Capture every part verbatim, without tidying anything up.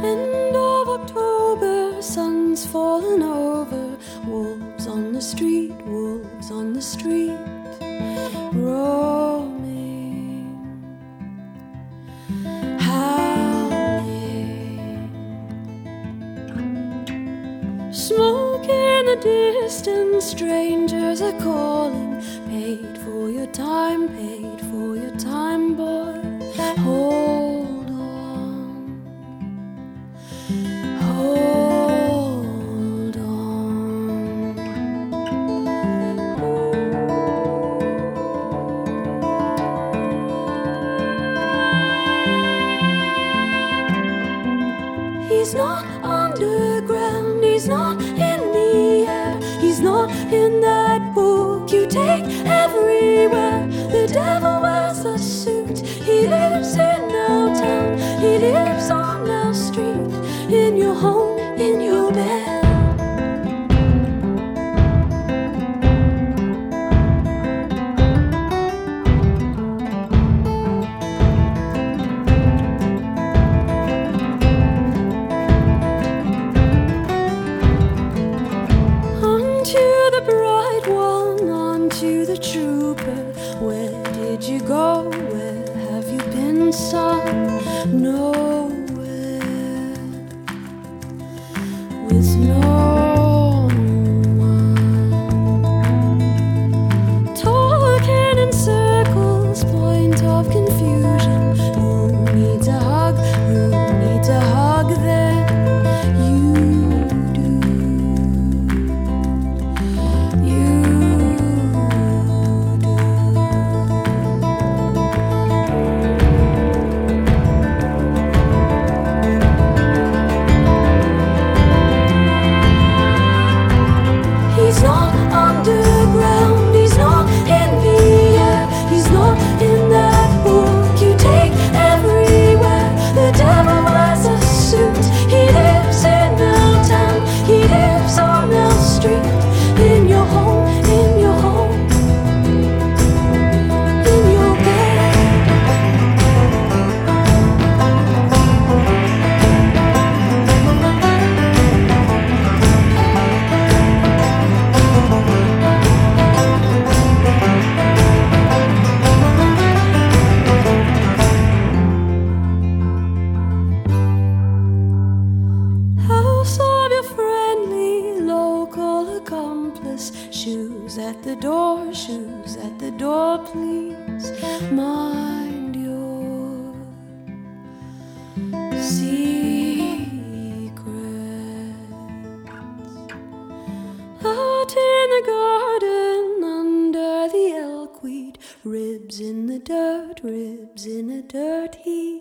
End of October, sun's fallen over. Wolves on the street, wolves on the street, roaming, howling. Smoke in the distance, strangers are calling. Paid for your time, paid for your time, boy. Hold on, hold on. He's not underground, he's not in the air, he's not in that book you take everywhere. The devil wears a suit, he lives in our town, he lives on our street, in your home, in your bed. To the trooper, where did you go? Where have you been, son? Nowhere, with no one. Talking in circles, point of confusion. Who needs a hug? Who needs a hug then? You do. You He's not underground, he's not in the air, he's not in that book you take everywhere. The devil wears a suit, he lives in our town, he lives on our street, in your home, in your home, in your bed. House of your friendly local accomplice. Shoes at the door, shoes at the door, please. Mind your secrets. Out in the garden under the elkweed, ribs in the dirt, ribs in a dirt heap.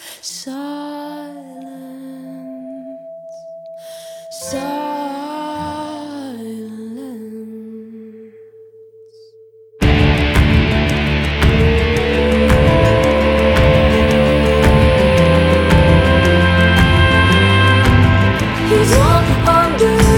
Silence, silence. He's not under